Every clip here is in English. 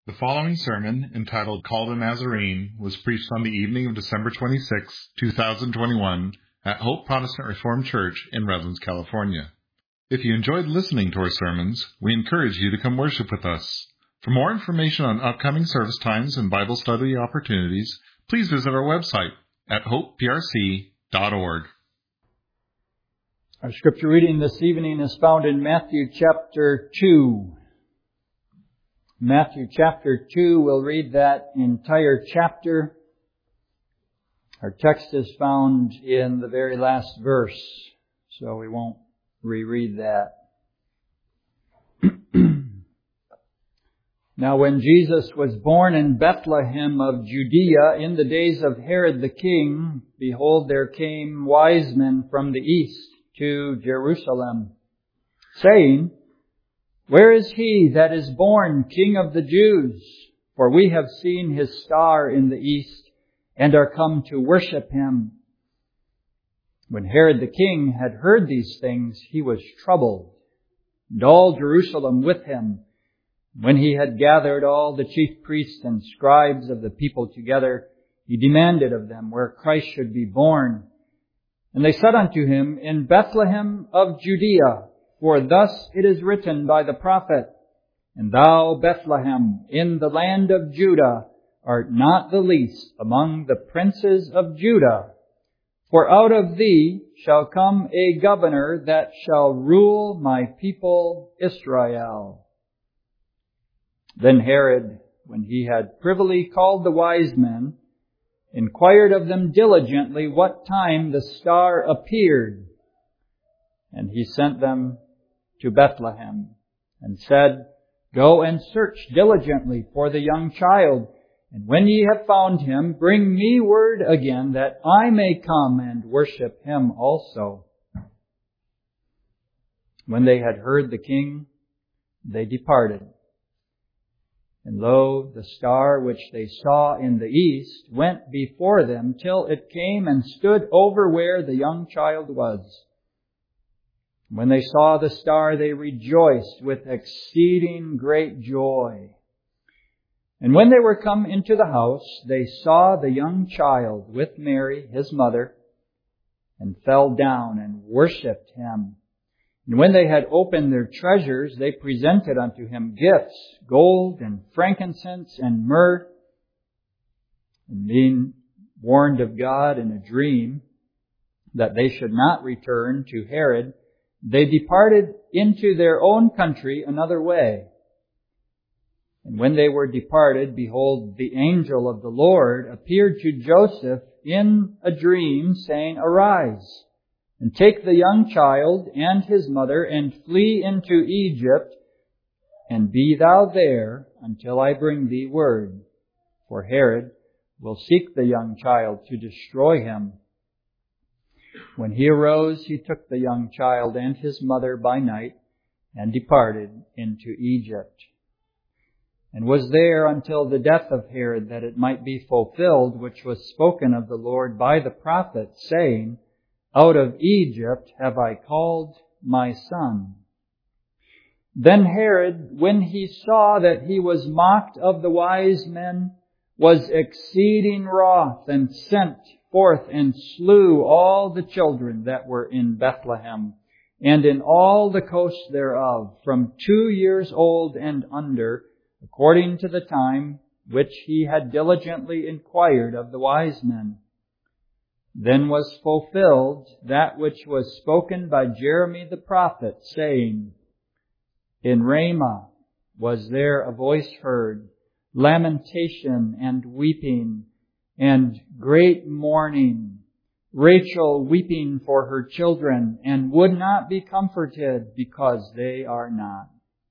The following sermon, entitled Called a Nazarene, was preached on the evening of December 26, 2021, at Hope Protestant Reformed Church in Redlands, California. If you enjoyed listening to our sermons, we encourage you to come worship with us. For more information on upcoming service times and Bible study opportunities, please visit our website at hopeprc.org. Our scripture reading this evening is found in Matthew chapter 2. Matthew chapter 2, we'll read that entire chapter. Our text is found in the very last verse, so we won't reread that. Now when Jesus was born in Bethlehem of Judea in the days of Herod the king, behold, there came wise men from the east to Jerusalem, saying, "Where is he that is born King of the Jews? For we have seen his star in the east, and are come to worship him." When Herod the king had heard these things, he was troubled, and all Jerusalem with him. When he had gathered all the chief priests and scribes of the people together, he demanded of them where Christ should be born. And they said unto him, "In Bethlehem of Judea, for thus it is written by the prophet, And thou, Bethlehem, in the land of Judah, art not the least among the princes of Judah. For out of thee shall come a governor that shall rule my people Israel." Then Herod, when he had privily called the wise men, inquired of them diligently what time the star appeared. And he sent them to Bethlehem, and said, "Go and search diligently for the young child, and when ye have found him, bring me word again, that I may come and worship him also." When they had heard the king, they departed. And lo, the star which they saw in the east went before them till it came and stood over where the young child was. When they saw the star, they rejoiced with exceeding great joy. And when they were come into the house, they saw the young child with Mary, his mother, and fell down and worshipped him. And when they had opened their treasures, they presented unto him gifts, gold and frankincense and myrrh. And being warned of God in a dream that they should not return to Herod, they departed into their own country another way. And when they were departed, behold, the angel of the Lord appeared to Joseph in a dream, saying, "Arise, and take the young child and his mother, and flee into Egypt, and be thou there until I bring thee word. For Herod will seek the young child to destroy him." When he arose, he took the young child and his mother by night, and departed into Egypt, and was there until the death of Herod, that it might be fulfilled which was spoken of the Lord by the prophet, saying, "Out of Egypt have I called my son." Then Herod, when he saw that he was mocked of the wise men, was exceeding wroth, and sent forth and slew all the children that were in Bethlehem, and in all the coasts thereof, from 2 years old and under, according to the time which he had diligently inquired of the wise men. Then was fulfilled that which was spoken by Jeremy the prophet, saying, "In Ramah was there a voice heard, lamentation and weeping, and great mourning, Rachel weeping for her children, and would not be comforted, because they are not."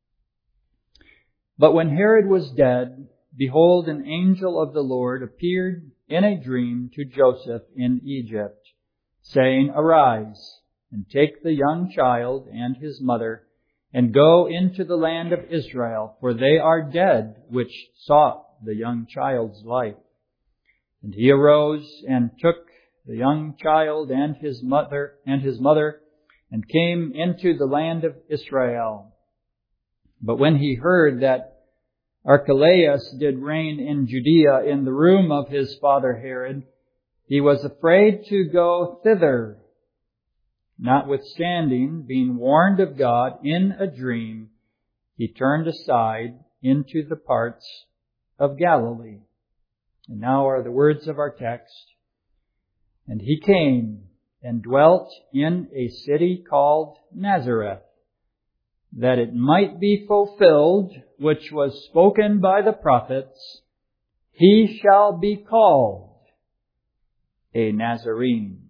But when Herod was dead, behold, an angel of the Lord appeared in a dream to Joseph in Egypt, saying, "Arise, and take the young child and his mother, and go into the land of Israel, for they are dead which sought the young child's life." And he arose and took the young child and his mother, and came into the land of Israel. But when he heard that Archelaus did reign in Judea in the room of his father Herod, he was afraid to go thither. Notwithstanding, being warned of God in a dream, he turned aside into the parts of Galilee. And now are the words of our text. And he came and dwelt in a city called Nazareth, that it might be fulfilled, which was spoken by the prophets, he shall be called a Nazarene.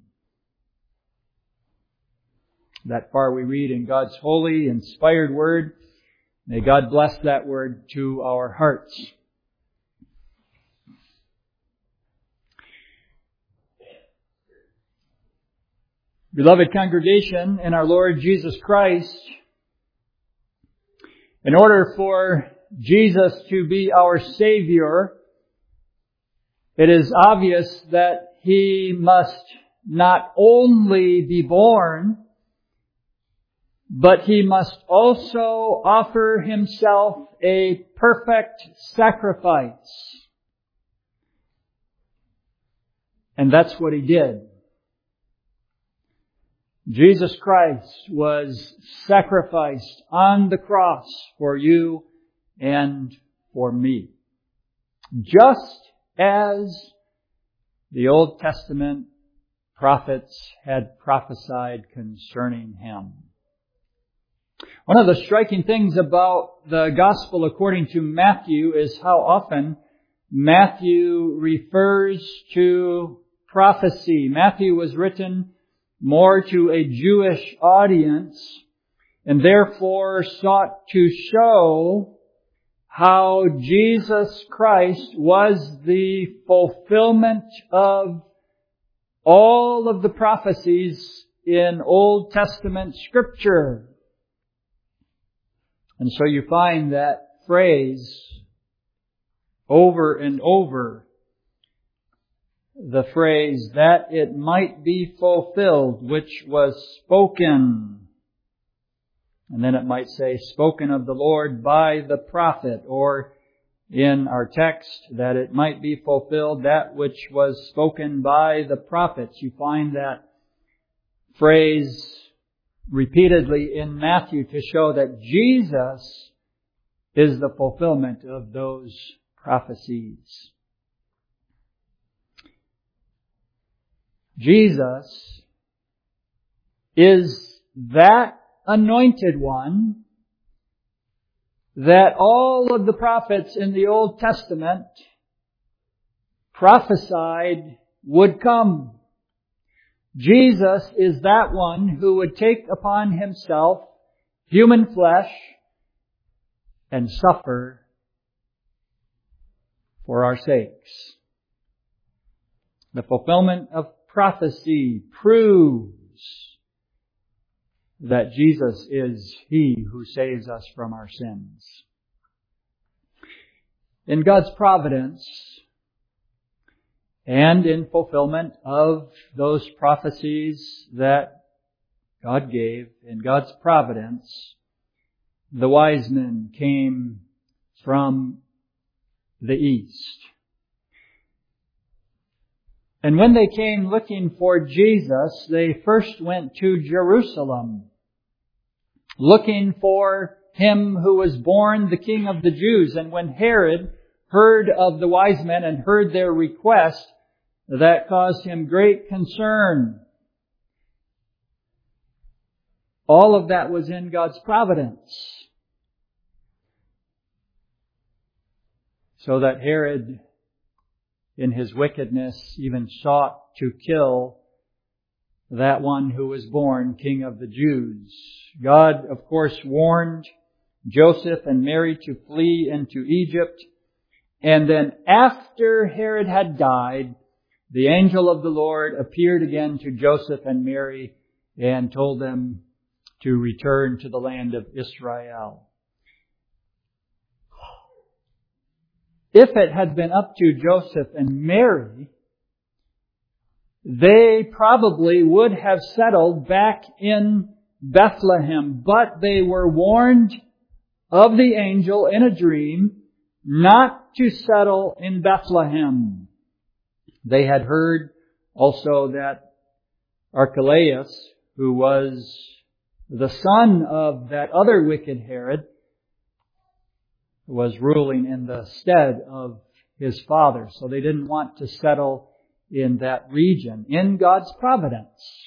That far we read in God's holy, inspired word. May God bless that word to our hearts. Beloved congregation in our Lord Jesus Christ, in order for Jesus to be our Savior, it is obvious that He must not only be born, but He must also offer Himself a perfect sacrifice. And that's what He did. Jesus Christ was sacrificed on the cross for you and for me. Just as the Old Testament prophets had prophesied concerning Him. One of the striking things about the Gospel according to Matthew is how often Matthew refers to prophecy. Matthew was written more to a Jewish audience and therefore sought to show how Jesus Christ was the fulfillment of all of the prophecies in Old Testament Scripture. And so you find that phrase over and over. The phrase, that it might be fulfilled, which was spoken. And then it might say, spoken of the Lord by the prophet, or in our text, that it might be fulfilled that which was spoken by the prophets. You find that phrase repeatedly in Matthew to show that Jesus is the fulfillment of those prophecies. Jesus is that anointed one that all of the prophets in the Old Testament prophesied would come. Jesus is that one who would take upon Himself human flesh and suffer for our sakes. The fulfillment of prophecy proves that Jesus is He who saves us from our sins. In God's providence and in fulfillment of those prophecies that God gave, in God's providence, the wise men came from the east. And when they came looking for Jesus, they first went to Jerusalem, looking for Him who was born the King of the Jews. And when Herod heard of the wise men and heard their request, that caused him great concern. All of that was in God's providence. So that Herod, in his wickedness, even sought to kill that one who was born King of the Jews. God, of course, warned Joseph and Mary to flee into Egypt. And then after Herod had died, the angel of the Lord appeared again to Joseph and Mary and told them to return to the land of Israel. If it had been up to Joseph and Mary, they probably would have settled back in Bethlehem, but they were warned of the angel in a dream not to settle in Bethlehem. They had heard also that Archelaus, who was the son of that other wicked Herod, was ruling in the stead of his father. So they didn't want to settle in that region, in God's providence.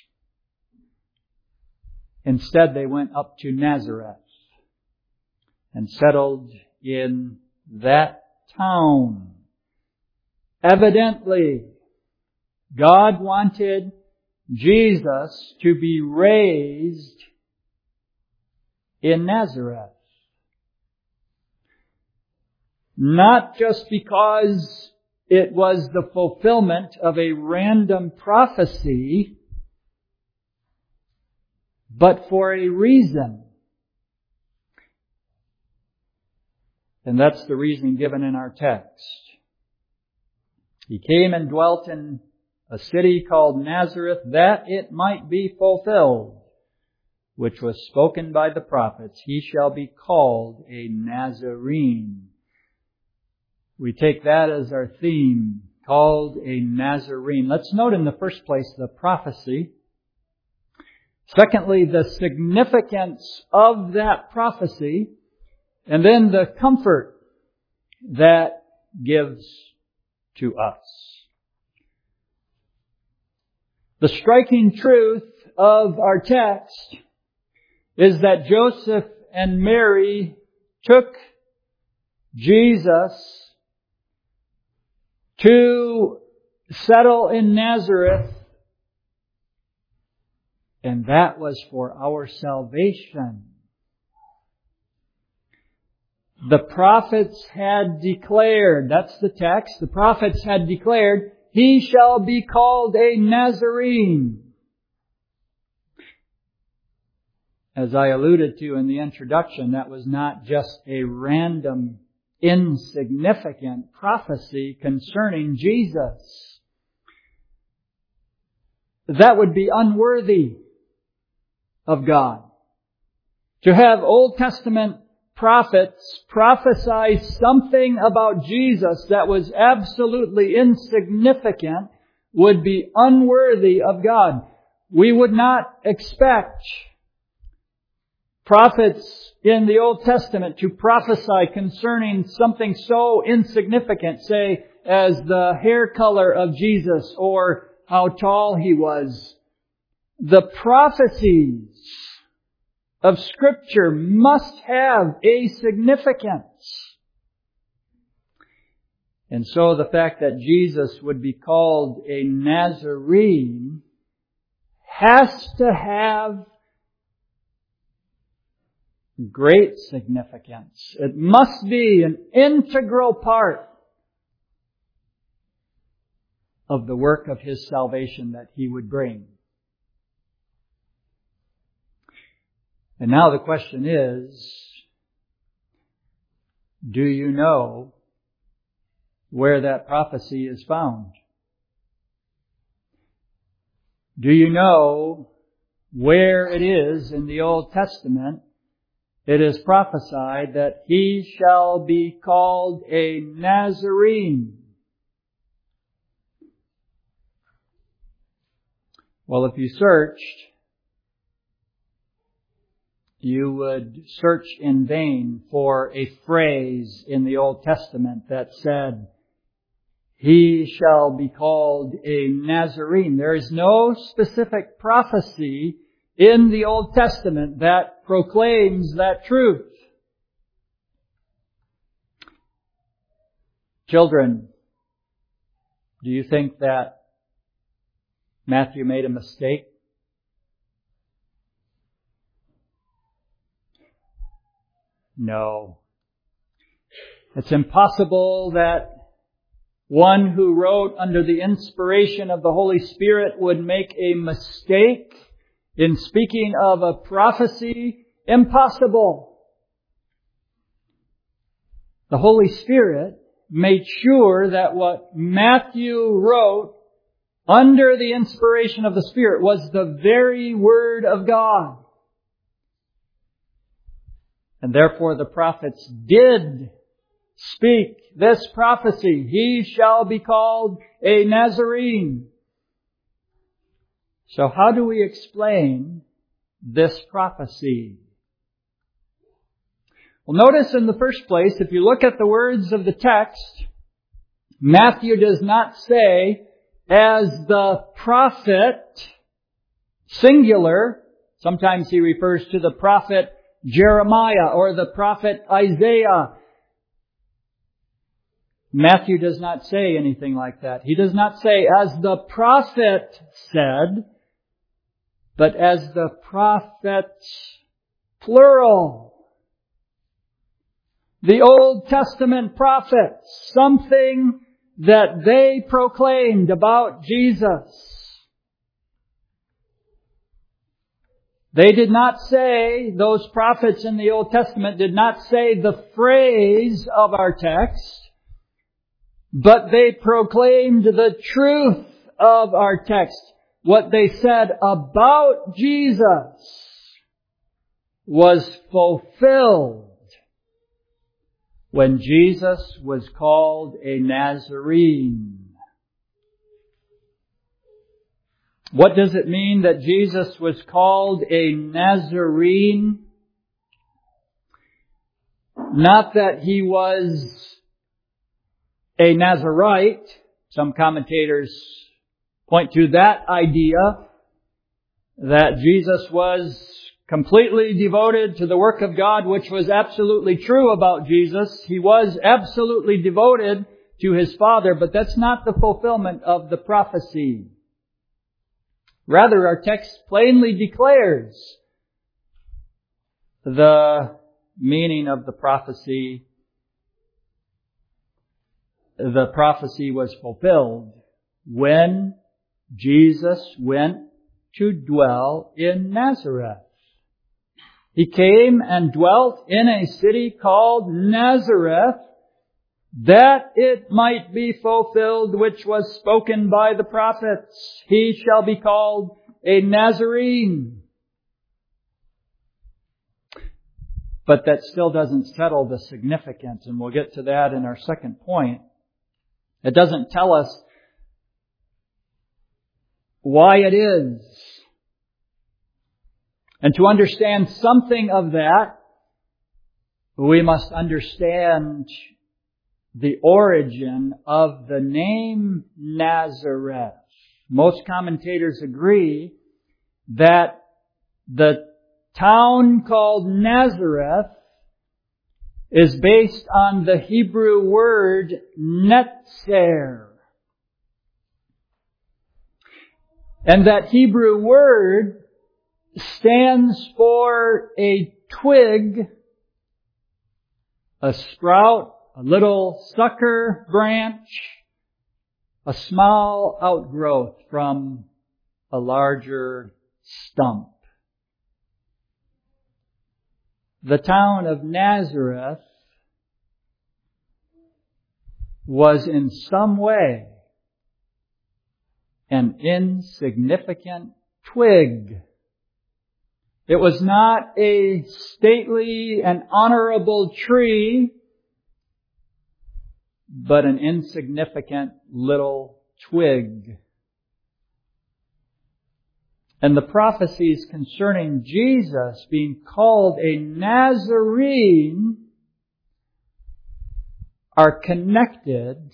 Instead, they went up to Nazareth and settled in that town. Evidently, God wanted Jesus to be raised in Nazareth. Not just because it was the fulfillment of a random prophecy, but for a reason. And that's the reason given in our text. He came and dwelt in a city called Nazareth, that it might be fulfilled, which was spoken by the prophets, he shall be called a Nazarene. We take that as our theme, called a Nazarene. Let's note in the first place the prophecy. Secondly, the significance of that prophecy. And then the comfort that gives to us. The striking truth of our text is that Joseph and Mary took Jesus to settle in Nazareth, and that was for our salvation. The prophets had declared, that's the text, the prophets had declared, he shall be called a Nazarene. As I alluded to in the introduction, that was not just a random, insignificant prophecy concerning Jesus. That would be unworthy of God. To have Old Testament prophets prophesy something about Jesus that was absolutely insignificant would be unworthy of God. We would not expect prophets in the Old Testament to prophesy concerning something so insignificant, say, as the hair color of Jesus or how tall he was. The prophecies of Scripture must have a significance. And so the fact that Jesus would be called a Nazarene has to have great significance. It must be an integral part of the work of His salvation that He would bring. And now the question is, do you know where that prophecy is found? Do you know where it is in the Old Testament? It is prophesied that he shall be called a Nazarene. Well, if you searched, you would search in vain for a phrase in the Old Testament that said, he shall be called a Nazarene. There is no specific prophecy in the Old Testament that proclaims that truth. Children, do you think that Matthew made a mistake? No. It's impossible that one who wrote under the inspiration of the Holy Spirit would make a mistake in speaking of a prophecy. Impossible. The Holy Spirit made sure that what Matthew wrote under the inspiration of the Spirit was the very Word of God. And therefore the prophets did speak this prophecy. He shall be called a Nazarene. So how do we explain this prophecy? Well, notice in the first place, if you look at the words of the text, Matthew does not say, as the prophet, singular. Sometimes he refers to the prophet Jeremiah or the prophet Isaiah. Matthew does not say anything like that. He does not say, as the prophet said, but as the prophets, plural. The Old Testament prophets, something that they proclaimed about Jesus. They did not say, those prophets in the Old Testament did not say the phrase of our text, but they proclaimed the truth of our text. What they said about Jesus was fulfilled when Jesus was called a Nazarene. What does it mean that Jesus was called a Nazarene? Not that he was a Nazarite. Some commentators point to that idea, that Jesus was completely devoted to the work of God, which was absolutely true about Jesus. He was absolutely devoted to His Father, but that's not the fulfillment of the prophecy. Rather, our text plainly declares the meaning of the prophecy. The prophecy was fulfilled when Jesus went to dwell in Nazareth. He came and dwelt in a city called Nazareth, that it might be fulfilled which was spoken by the prophets. He shall be called a Nazarene. But that still doesn't settle the significance, and we'll get to that in our second point. It doesn't tell us why it is. And to understand something of that, we must understand the origin of the name Nazareth. Most commentators agree that the town called Nazareth is based on the Hebrew word netzer. And that Hebrew word stands for a twig, a sprout, a little sucker branch, a small outgrowth from a larger stump. The town of Nazareth was in some way an insignificant twig. It was not a stately and honorable tree, but an insignificant little twig. And the prophecies concerning Jesus being called a Nazarene are connected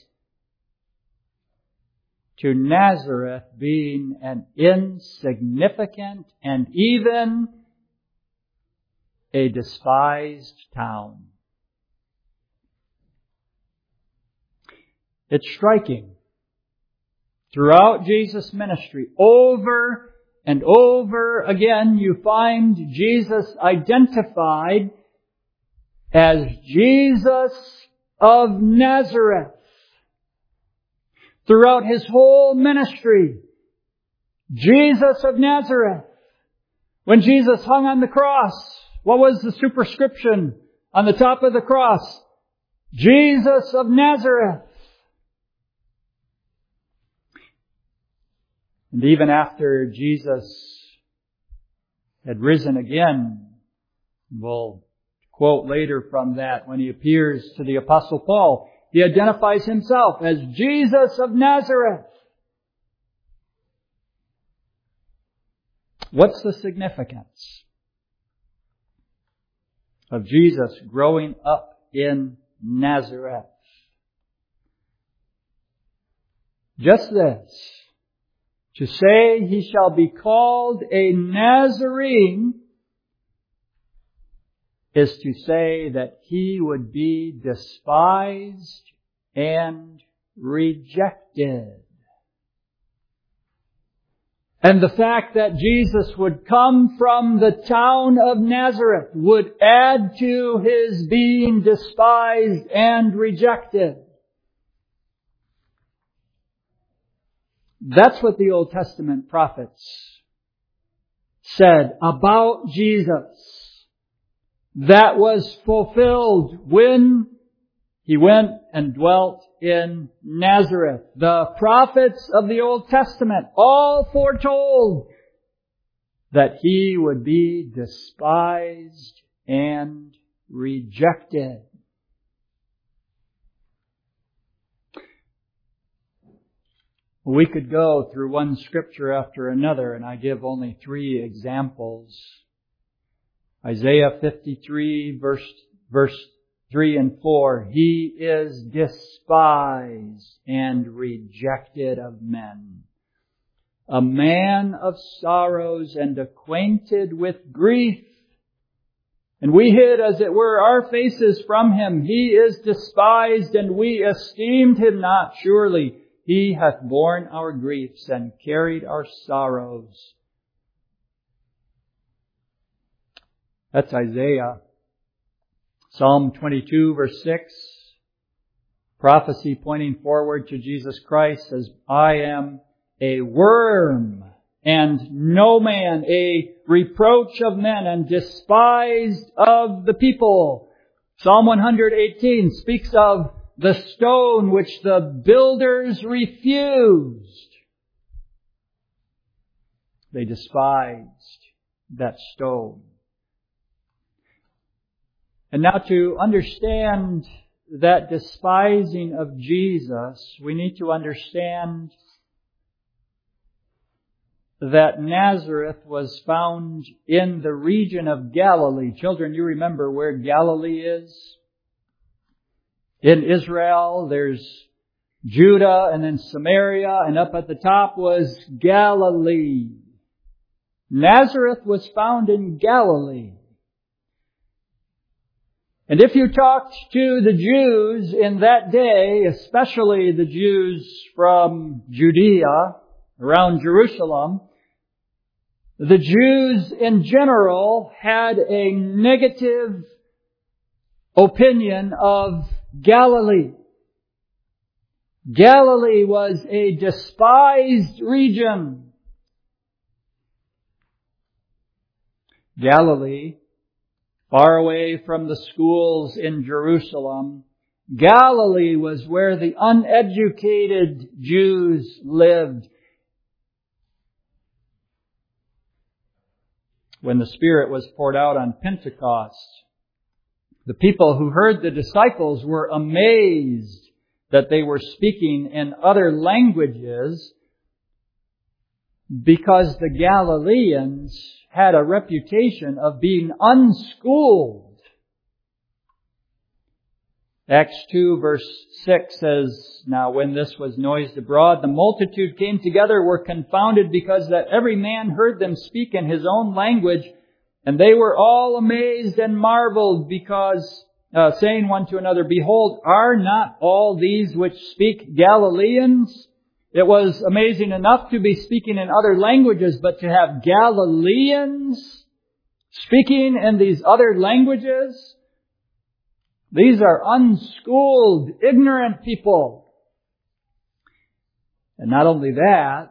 to Nazareth being an insignificant and even a despised town. It's striking. Throughout Jesus' ministry, over and over again, you find Jesus identified as Jesus of Nazareth. Throughout His whole ministry, Jesus of Nazareth. When Jesus hung on the cross, what was the superscription on the top of the cross? Jesus of Nazareth. And even after Jesus had risen again, we'll quote later from that when he appears to the Apostle Paul. He identifies himself as Jesus of Nazareth. What's the significance of Jesus growing up in Nazareth? Just this, to say he shall be called a Nazarene is to say that he would be despised and rejected. And the fact that Jesus would come from the town of Nazareth would add to his being despised and rejected. That's what the Old Testament prophets said about Jesus. That was fulfilled when he went and dwelt in Nazareth. The prophets of the Old Testament all foretold that he would be despised and rejected. We could go through one scripture after another, and I give only 3 examples. Isaiah 53, verse 3 and 4. He is despised and rejected of men, a man of sorrows and acquainted with grief. And we hid, as it were, our faces from him. He is despised, and we esteemed him not. Surely he hath borne our griefs and carried our sorrows. That's Isaiah. Psalm 22, verse 6. Prophecy pointing forward to Jesus Christ says, I am a worm and no man, a reproach of men and despised of the people. Psalm 118 speaks of the stone which the builders refused. They despised that stone. And now to understand that despising of Jesus, we need to understand that Nazareth was found in the region of Galilee. Children, you remember where Galilee is? In Israel, there's Judah and then Samaria, and up at the top was Galilee. Nazareth was found in Galilee. And if you talked to the Jews in that day, especially the Jews from Judea, around Jerusalem, the Jews in general had a negative opinion of Galilee. Galilee was a despised region. Galilee, far away from the schools in Jerusalem, Galilee was where the uneducated Jews lived. When the Spirit was poured out on Pentecost, the people who heard the disciples were amazed that they were speaking in other languages because the Galileans had a reputation of being unschooled. Acts 2 verse 6 says, Now when this was noised abroad, the multitude came together, were confounded because that every man heard them speak in his own language. And they were all amazed and marveled because, saying one to another, Behold, are not all these which speak Galileans? It was amazing enough to be speaking in other languages, but to have Galileans speaking in these other languages, these are unschooled, ignorant people. And not only that,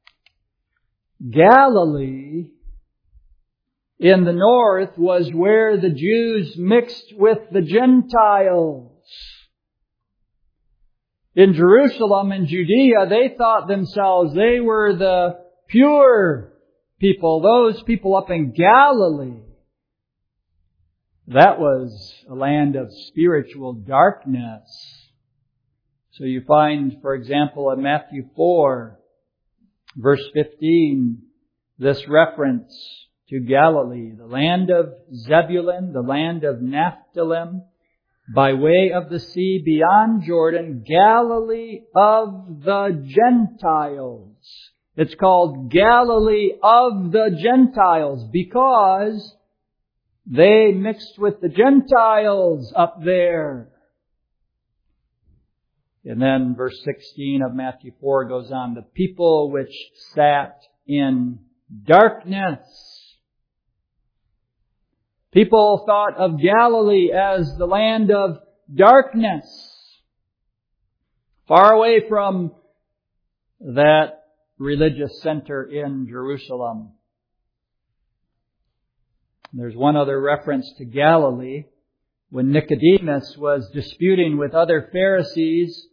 Galilee in the north was where the Jews mixed with the Gentiles. In Jerusalem and Judea, they thought themselves they were the pure people, those people up in Galilee. That was a land of spiritual darkness. So you find, for example, in Matthew 4, verse 15, this reference to Galilee, the land of Zebulun, the land of Naphtali, by way of the sea beyond Jordan, Galilee of the Gentiles. It's called Galilee of the Gentiles because they mixed with the Gentiles up there. And then verse 16 of Matthew 4 goes on, the people which sat in darkness. People thought of Galilee as the land of darkness, far away from that religious center in Jerusalem. There's one other reference to Galilee. When Nicodemus was disputing with other Pharisees,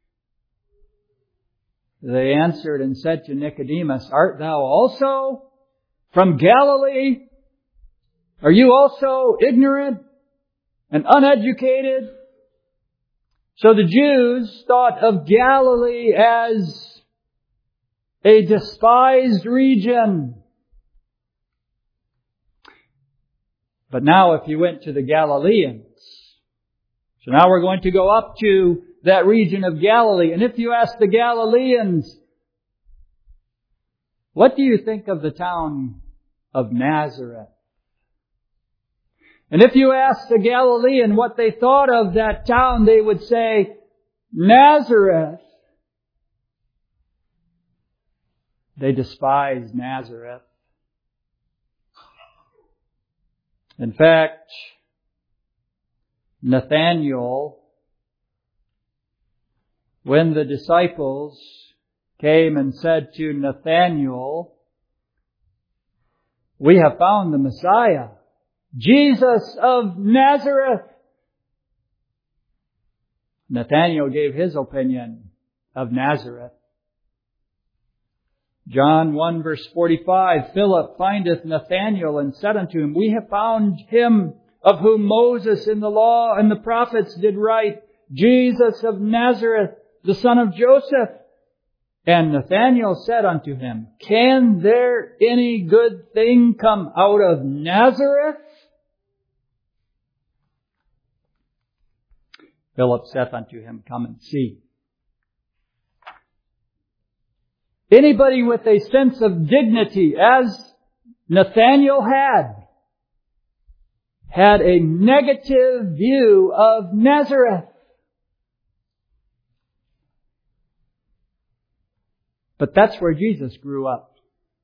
they answered and said to Nicodemus, "Art thou also from Galilee? Are you also ignorant and uneducated?" So the Jews thought of Galilee as a despised region. But now if you went to the Galileans, so now we're going to go up to that region of Galilee. And if you ask the Galileans, what do you think of the town of Nazareth? And if you ask the Galilean what they thought of that town, they would say, Nazareth. They despised Nazareth. In fact, Nathanael, when the disciples came and said to Nathanael, "We have found the Messiah, Jesus of Nazareth," Nathanael gave his opinion of Nazareth. John 1 verse 45, Philip findeth Nathanael and said unto him, "We have found him of whom Moses in the law and the prophets did write, Jesus of Nazareth, the son of Joseph." And Nathanael said unto him, "Can there any good thing come out of Nazareth?" Philip saith unto him, "Come and see." Anybody with a sense of dignity, as Nathanael had a negative view of Nazareth. But that's where Jesus grew up.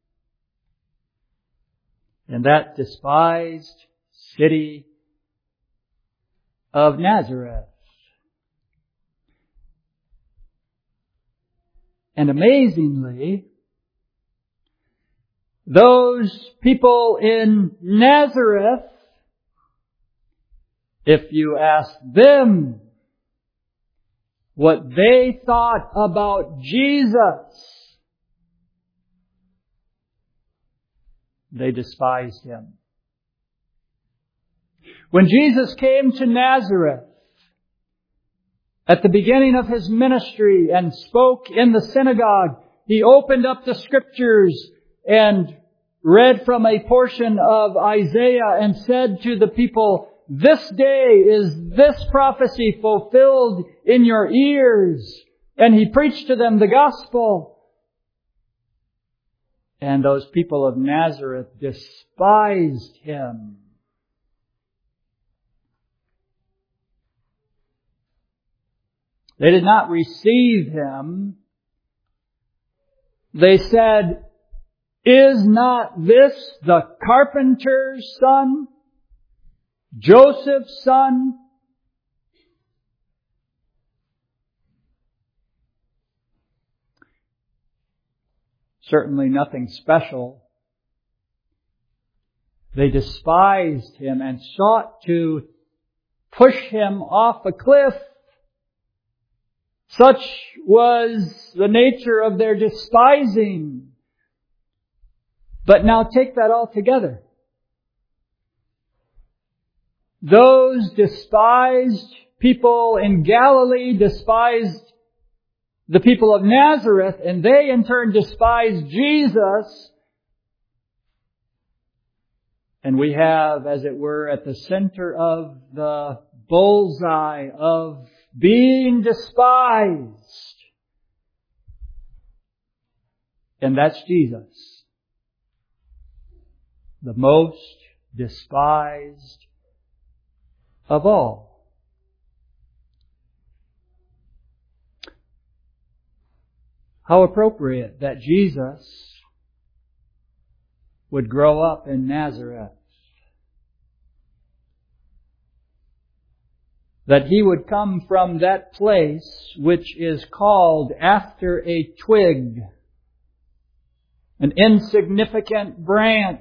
In that despised city of Nazareth. And amazingly, those people in Nazareth, if you ask them what they thought about Jesus, they despised Him. When Jesus came to Nazareth, at the beginning of His ministry and spoke in the synagogue, He opened up the Scriptures and read from a portion of Isaiah and said to the people, "This day is this prophecy fulfilled in your ears." And He preached to them the gospel. And those people of Nazareth despised Him. They did not receive Him. They said, "Is not this the carpenter's son? Joseph's son?" Certainly nothing special. They despised Him and sought to push Him off a cliff. Such was the nature of their despising. But now take that all together. those despised people in Galilee despised the people of Nazareth, and they in turn despised Jesus. And we have, as it were, at the center of the bullseye of being despised. And that's Jesus. The most despised of all. How appropriate that Jesus would grow up in Nazareth. That He would come from that place which is called after a twig, an insignificant branch.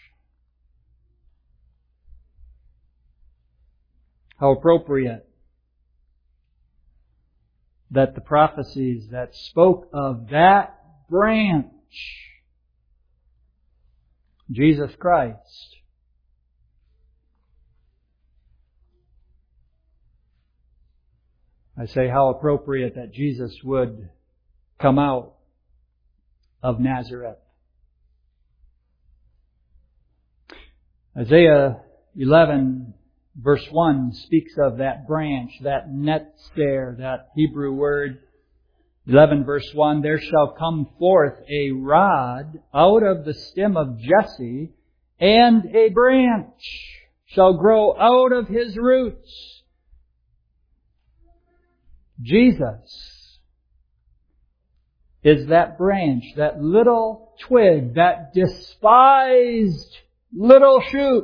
How appropriate that the prophecies that spoke of that branch, Jesus Christ, I say how appropriate that Jesus would come out of Nazareth. Isaiah 11 verse 1 speaks of that branch, that netzer, that Hebrew word. 11 verse 1, there shall come forth a rod out of the stem of Jesse, and a branch shall grow out of his roots. Jesus is that branch, that little twig, that despised little shoot.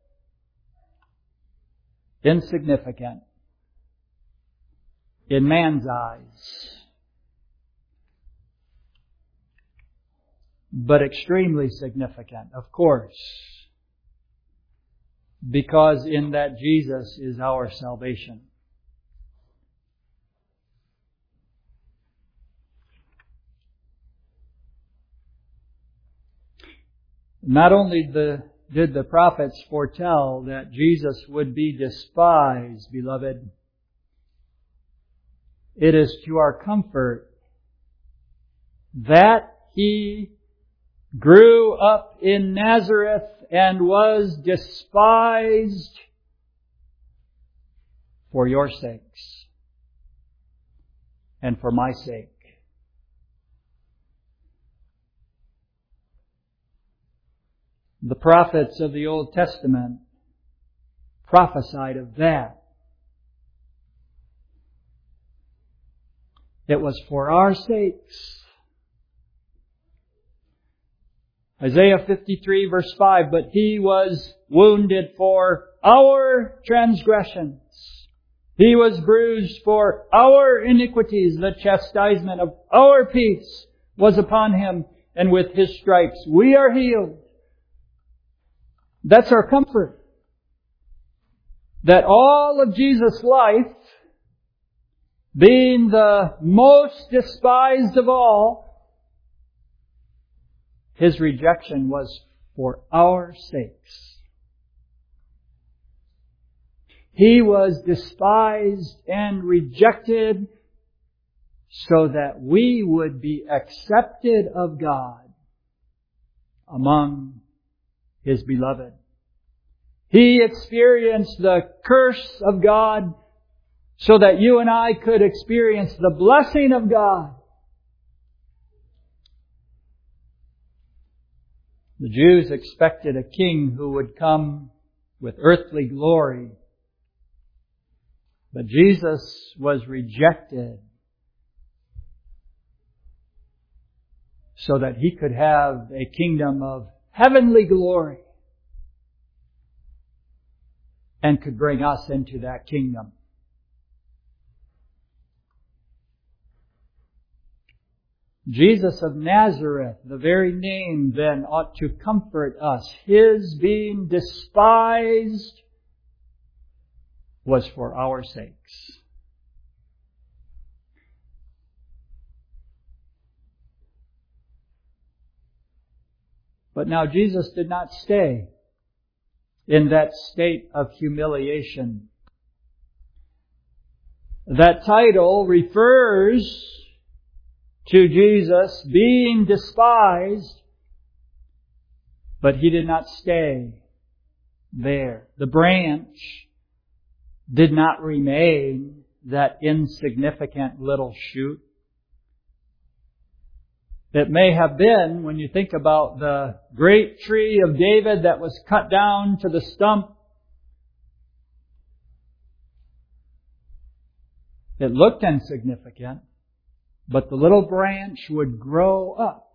Insignificant in man's eyes, but extremely significant, of course, because in that Jesus is our salvation. Not only did the prophets foretell that Jesus would be despised, beloved, it is to our comfort that He grew up in Nazareth and was despised for your sakes and for my sake. The prophets of the Old Testament prophesied of that. It was for our sakes. Isaiah 53 verse 5, but He was wounded for our transgressions. He was bruised for our iniquities. The chastisement of our peace was upon Him, and with His stripes we are healed. That's our comfort. That all of Jesus' life, being the most despised of all, His rejection was for our sakes. He was despised and rejected so that we would be accepted of God among His beloved. He experienced the curse of God so that you and I could experience the blessing of God. The Jews expected a king who would come with earthly glory. But Jesus was rejected so that He could have a kingdom of heavenly glory and could bring us into that kingdom. Jesus of Nazareth, the very name then ought to comfort us. His being despised was for our sakes. But now Jesus did not stay in that state of humiliation. That title refers to Jesus being despised, but He did not stay there. The branch did not remain that insignificant little shoot. It may have been, when you think about the great tree of David that was cut down to the stump, it looked insignificant, but the little branch would grow up.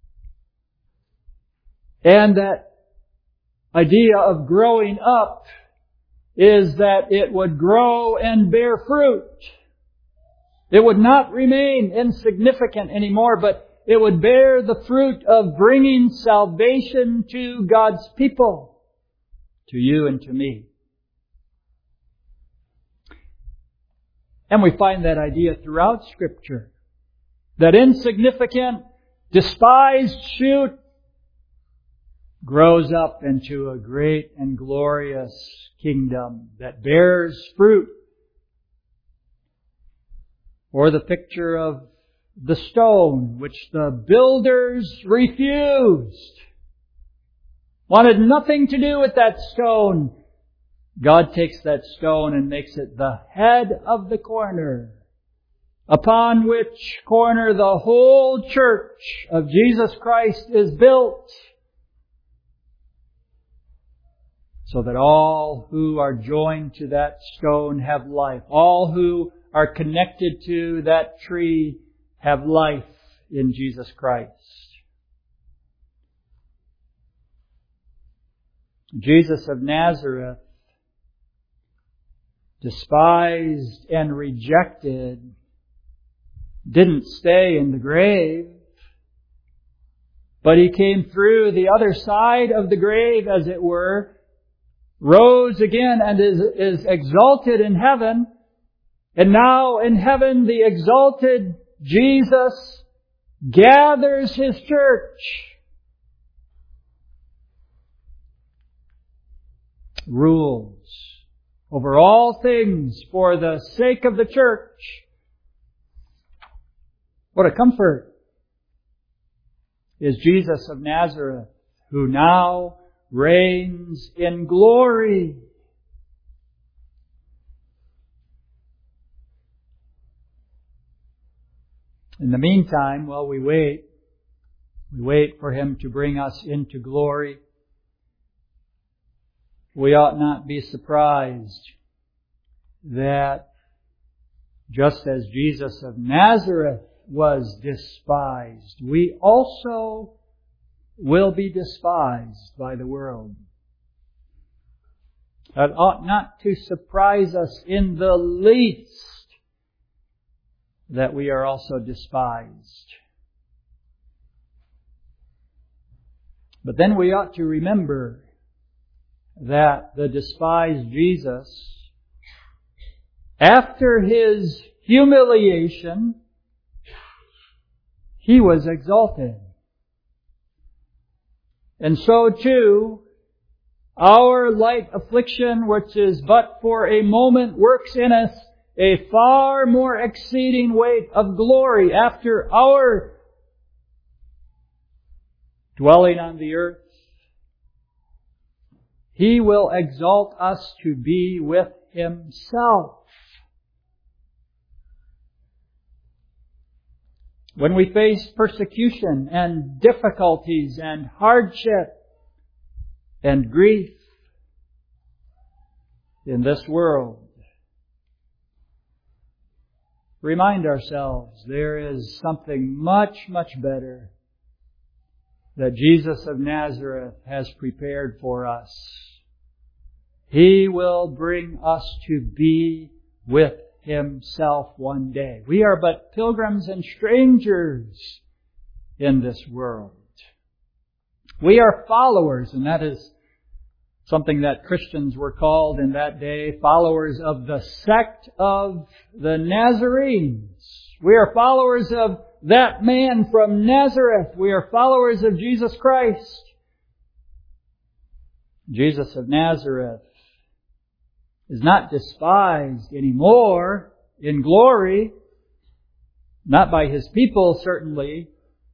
And that idea of growing up is that it would grow and bear fruit. It would not remain insignificant anymore, but it would bear the fruit of bringing salvation to God's people, to you and to me. And we find that idea throughout Scripture. That insignificant, despised shoot grows up into a great and glorious kingdom that bears fruit. Or the picture of the stone which the builders refused. Wanted nothing to do with that stone. God takes that stone and makes it the head of the corner, upon which corner the whole church of Jesus Christ is built, so that all who are joined to that stone have life. All who are connected to that tree have life in Jesus Christ. Jesus of Nazareth, despised and rejected, didn't stay in the grave, but He came through the other side of the grave, as it were, rose again and is exalted in heaven. And now in heaven, the exalted Jesus gathers His church, rules over all things for the sake of the church. What a comfort is Jesus of Nazareth, who now reigns in glory. In the meantime, while we wait for Him to bring us into glory. We ought not be surprised that just as Jesus of Nazareth was despised, we also will be despised by the world. That ought not to surprise us in the least that we are also despised. But then we ought to remember that the despised Jesus, after His humiliation, He was exalted. And so too, our light affliction, which is but for a moment, works in us a far more exceeding weight of glory after our dwelling on the earth. He will exalt us to be with Himself. When we face persecution and difficulties and hardship and grief in this world, remind ourselves there is something much, much better that Jesus of Nazareth has prepared for us. He will bring us to be with Himself one day. We are but pilgrims and strangers in this world. We are followers, and that is something that Christians were called in that day, followers of the sect of the Nazarenes. We are followers of that man from Nazareth. We are followers of Jesus Christ. Jesus of Nazareth is not despised anymore in glory, not by His people certainly.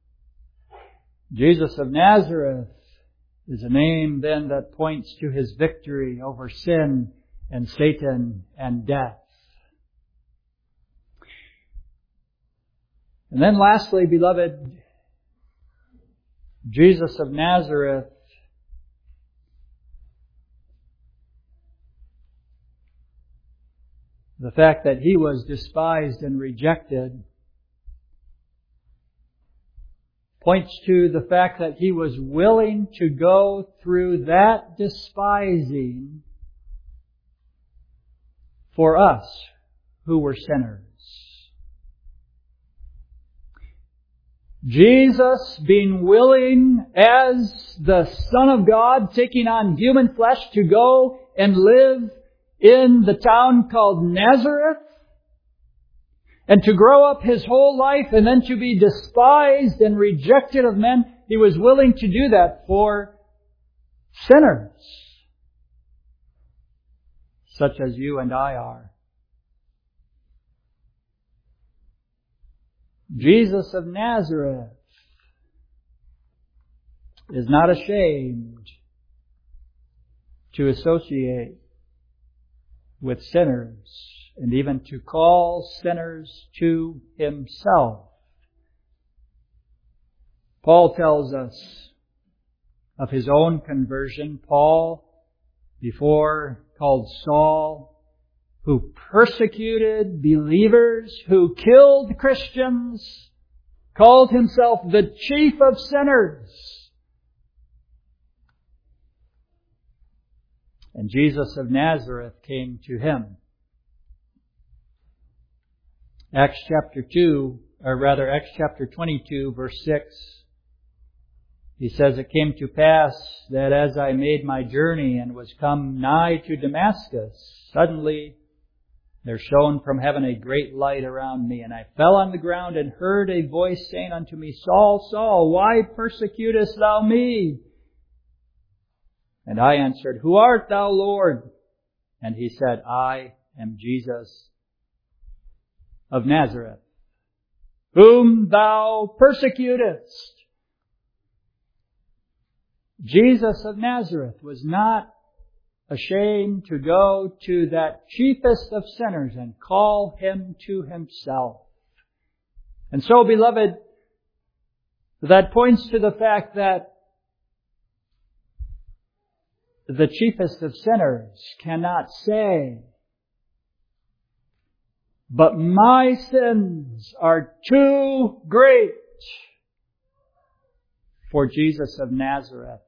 Jesus of Nazareth is a name then that points to His victory over sin and Satan and death. And then lastly, beloved, Jesus of Nazareth the fact that He was despised and rejected points to the fact that He was willing to go through that despising for us who were sinners. Jesus being willing as the Son of God, taking on human flesh, to go and live in the town called Nazareth, and to grow up His whole life and then to be despised and rejected of men. He was willing to do that for sinners, such as you and I are. Jesus of Nazareth is not ashamed to associate with sinners and even to call sinners to Himself. Paul tells us of his own conversion. Paul, before called Saul, who persecuted believers, who killed Christians, called himself the chief of sinners. And Jesus of Nazareth came to him. Acts chapter 22, verse 6. He says, "It came to pass that as I made my journey and was come nigh to Damascus, suddenly there shone from heaven a great light around me, and I fell on the ground and heard a voice saying unto me, Saul, Saul, why persecutest thou me? And I answered, Who art thou, Lord? And He said, I am Jesus of Nazareth, whom thou persecutest." Jesus of Nazareth was not ashamed to go to that chiefest of sinners and call him to Himself. And so, beloved, that points to the fact that the chiefest of sinners cannot say, "But my sins are too great for Jesus of Nazareth."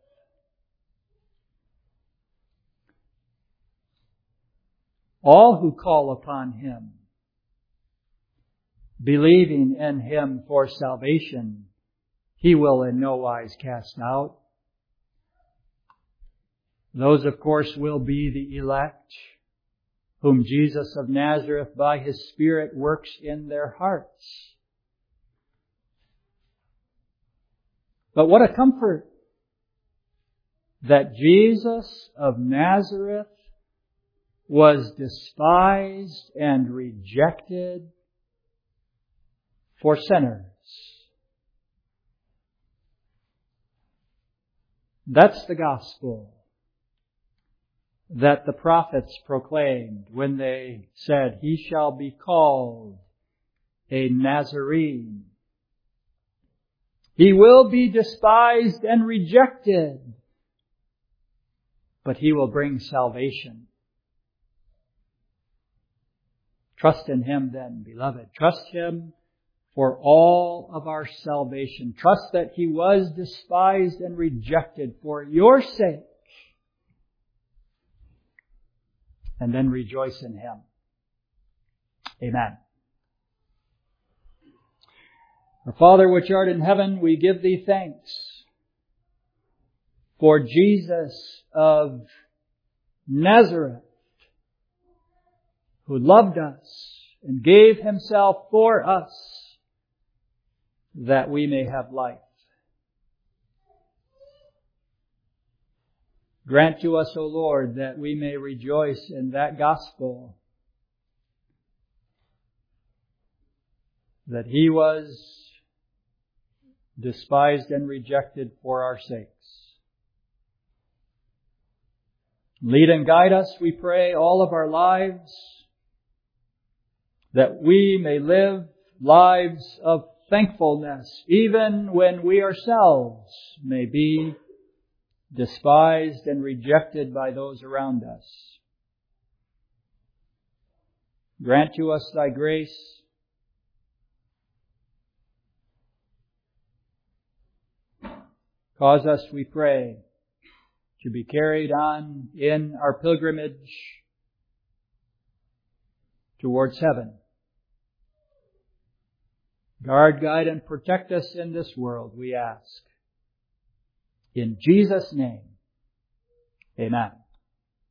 All who call upon Him, believing in Him for salvation, He will in no wise cast out. Those, of course, will be the elect, whom Jesus of Nazareth by His Spirit works in their hearts. But what a comfort that Jesus of Nazareth was despised and rejected for sinners. That's the gospel that the prophets proclaimed when they said, He shall be called a Nazarene. He will be despised and rejected, but He will bring salvation. Trust in Him then, beloved. Trust Him for all of our salvation. Trust that He was despised and rejected for your sake. And then rejoice in Him. Amen. Our Father which art in heaven, we give Thee thanks for Jesus of Nazareth, who loved us and gave Himself for us that we may have life. Grant to us, O Lord, that we may rejoice in that gospel, that He was despised and rejected for our sakes. Lead and guide us, we pray, all of our lives, that we may live lives of thankfulness, even when we ourselves may be despised and rejected by those around us. Grant to us Thy grace. Cause us, we pray, to be carried on in our pilgrimage towards heaven. Guard, guide, and protect us in this world, we ask. In Jesus' name, amen.